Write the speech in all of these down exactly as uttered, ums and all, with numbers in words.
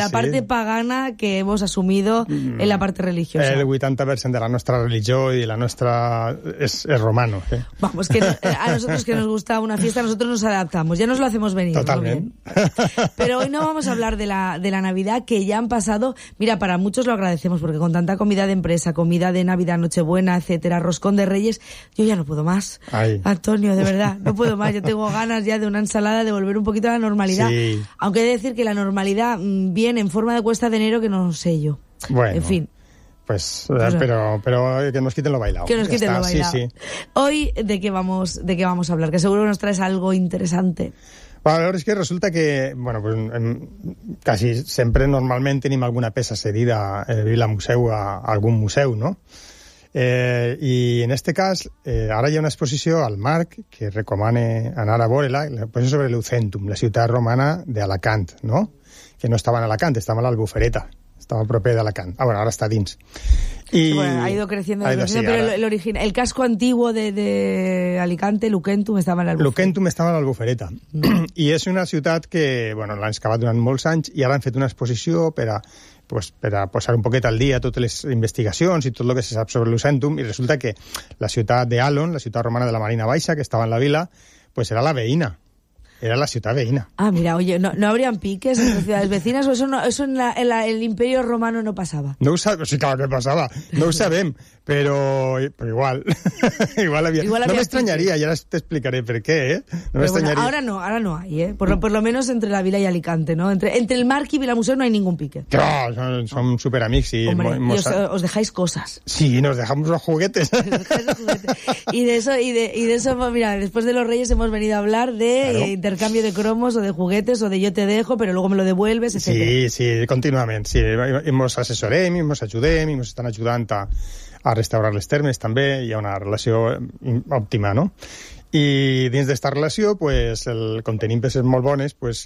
la sí. parte pagana que hemos asumido mm. en la parte religiosa. El vuitanta per cent de la nuestra religión y la nuestra es, es romano. ¿eh? Vamos, que a nosotros que nos gusta una fiesta, nosotros nos adaptamos, ya nos lo hacemos venir. Totalmente. Pero hoy no vamos a hablar de la, de la Navidad, que ya han pasado, mira, para muchos lo agradecemos, porque con tanta comida de empresa, comida de Navidad, Nochebuena, etcétera, roscón de Reyes, yo ya no puedo más. Ay. Antonio, de verdad, no puedo más, yo tengo ganas ya de una ensalada, de volver un poquito a la normalidad. Sí. Aunque he de decir que la normalidad mmm, viene en forma de cuesta de enero, que no sé yo. Bueno. En fin. Pues, pues pero, pero que nos quiten lo bailado. Que nos quiten está, lo bailado. Sí, sí. Hoy, ¿de qué vamos, de qué vamos a hablar? Que seguro que nos traes algo interesante. Bueno, la verdad es que resulta que, bueno, pues en, casi sempre normalment tenim alguna peça cedida a Vila Museu a, a algun museu, no? Eh, I en este cas, eh, ara hi ha una exposició al Marc que recomane anar a veure-la, la exposició sobre Lucentum, la ciutat romana d'Alacant, no? Que no estava en Alacant, estava a l'Albufereta, estava proper d'Alacant. Ah, bueno, ara està dins. Y bueno, ha ido creciendo, ha ido, creciendo sí, pero el, origen, el casco antiguo de, de Alicante, Lucentum, estava a l'Albufereta. Lucentum estava a l'Albufereta. Mm. I és una ciutat que, bueno, l'han excavat durant molts anys i ara han fet una exposició per a, pues, per a posar un poquet al dia totes les investigacions i tot el que se sap sobre Lucentum, i resulta que la ciutat d'Alon, la ciutat romana de la Marina Baixa, que estava en la vila, pues era la veïna. Era la ciudad veïna. Ah, mira, oye, ¿no, no habrían piques entre ciudades vecinas o eso, no, eso en, la, en la, el Imperio Romano no pasaba? No ho sabem, sí, clar que passava, no ho sabem, però, però igual, igual havia... Igual no m'estranyaria, y ahora te explicaré por qué, ¿eh? No pero bueno, ahora no, ahora no hay, ¿eh? Por lo, por lo menos entre la Vila y Alicante, ¿no? Entre, entre el Marc y Vilamuseu no hay ningún pique. Claro, son, son súper amigos y... Hombre, hemos, y os, os dejáis cosas. Sí, nos dejamos los juguetes. los juguetes. Y de eso, y de, y de eso, mira, después de los Reyes hemos venido a hablar de claro. eh, intercambio de cromos o de juguetes o de yo te dejo, pero luego me lo devuelves, etcétera. Sí, sí, contínuament, sí. Ens assessorem, ens ajudem, ens estan ajudant a, a restaurar les termes també, hi ha una relació òptima, no? I dins d'esta relació, pues, el, com tenim peces molt bones, pues,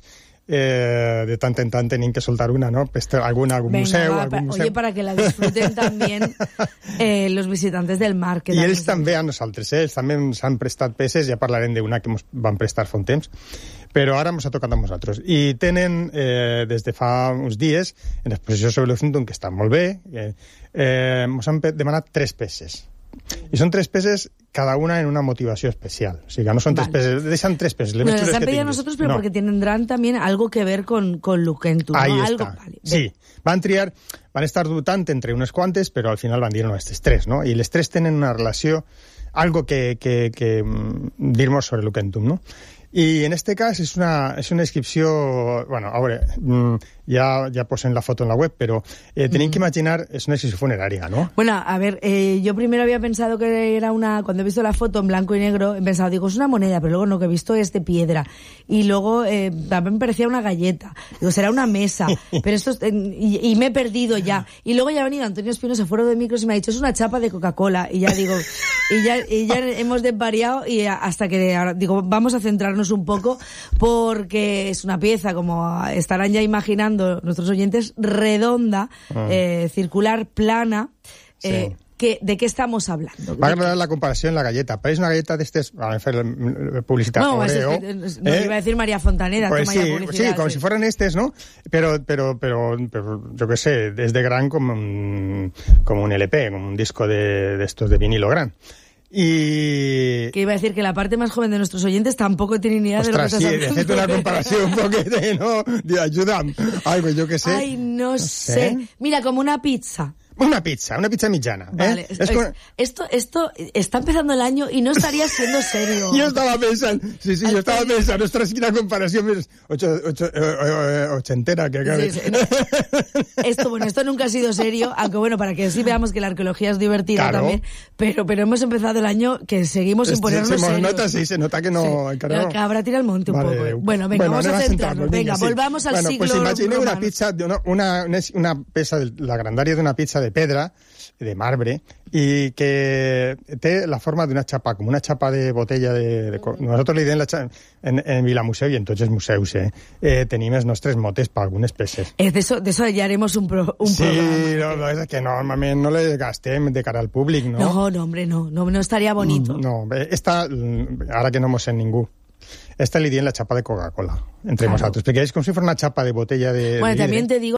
eh, de tant en tant tenim que soltar una, ¿no? Pues, alguna, algún Venga, museu, va, algun pa, museu. Oye, para que la disfruten también eh, los visitantes del Marc. I ells també a nosaltres, eh? Ells també ens han prestat peces, ja parlarem d'una que ens van prestar fa un temps, però ara ens ha tocat a nosaltres. I tenen, eh, des de fa uns dies, en l'exposició sobre Lucentum, que està molt bé, eh, eh, ens han demanat tres peces. I són tres peces, cada una en una motivació especial. O sigui, no són vale. tres peces, deixan tres peces. No, les han pedido a nosotros, pero no. porque tendrán también algo que ver con, con Lucentum. Ahí ¿no? está. Algo, vale. Sí, van triar, van estar dubtant entre unes quantes, però al final van dir no, aquestes tres, no? I les tres tenen una relació, algo que, que, que dir-nos sobre Lucentum, no? I en este cas és una, és una inscripció... Bueno, a veure, ya, ya posé la foto en la web, pero eh, tenéis mm. que imaginar, es una inscripción funeraria, ¿no? Bueno, a ver, eh, yo primero había pensado que era una... Cuando he visto la foto en blanco y negro, he pensado, digo, es una moneda, pero luego no, que he visto es de piedra. Y luego eh, también parecía una galleta. Digo, será una mesa. Pero esto... Eh, y, y me he perdido ya. Y luego ya ha venido Antonio Espino, se fueron de micros y me ha dicho, es una chapa de Coca-Cola. Y ya digo... y, ya, y ya hemos desvariado y hasta que ahora digo, vamos a centrarnos un poco porque es una pieza, como estarán ya imaginando nuestros oyentes, redonda, ah. eh, circular, plana. Sí. Eh, que, ¿De qué estamos hablando? Va a agradar la comparació en la galleta. Parece una galleta de estes... A ver, publicitat. No, Oreo, es, es, no, eh? iba a decir María Fontaneda. Pues sí, sí, como sí. si fueran estes, ¿no? Pero, pero, pero, pero yo qué sé, es de gran como un, como un L P, como un disco de, de estos de vinilo gran. Y... Que iba a decir que la parte más joven de nuestros oyentes tampoco tiene ni idea Ostras, de lo que sí, estás hablando. Sí, una comparación un poquito, ¿no? De ayuda. Ay, pues yo qué sé. Ay, no, no sé. sé. Mira, como una pizza. Una pizza, una pizza mitjana. Vale, ¿eh? Es como... esto, esto está empezando el año y no estaría siendo serio. Yo estaba pensando, sí, sí, yo estaba pensando, ostras, que la comparación es ocho, ocho, eh, ochentera que acabe. Sí, sí, no. Esto, bueno, esto nunca ha sido serio, aunque bueno, para que sí veamos que la arqueología es divertida claro. también, pero, pero hemos empezado el año que seguimos sin ponernos se, se serios. Nota, sí, se nota que no... Sí. La cabra tira al monte un vale. poco. Bueno, venga, bueno, vamos a centrarnos. Venga, sí. volvamos al bueno, siglo pues imagine romano. una pizza, una, una, una, una pesa, de, la grandària d'una pizza de pedra, de marbre, y que té la forma d'una xapa, com una xapa de botella de... de nosotros li diem la xapa, en, en Vilamuseu y en tots els museus, eh, eh, tenim els nostres motes per algunes peces. Eh, de, eso, de eso ya haremos un, pro, un sí, programa. Sí, no, no, és que normalment no les gastem de cara al públic, no? No, no, hombre, no, no, no estaría bonito. No, esta, ara que no mos sent ningú, esta li diem la xapa de Coca-Cola, entre claro. nosaltres, perquè és com si fos una xapa de botella de... Bueno, de también te digo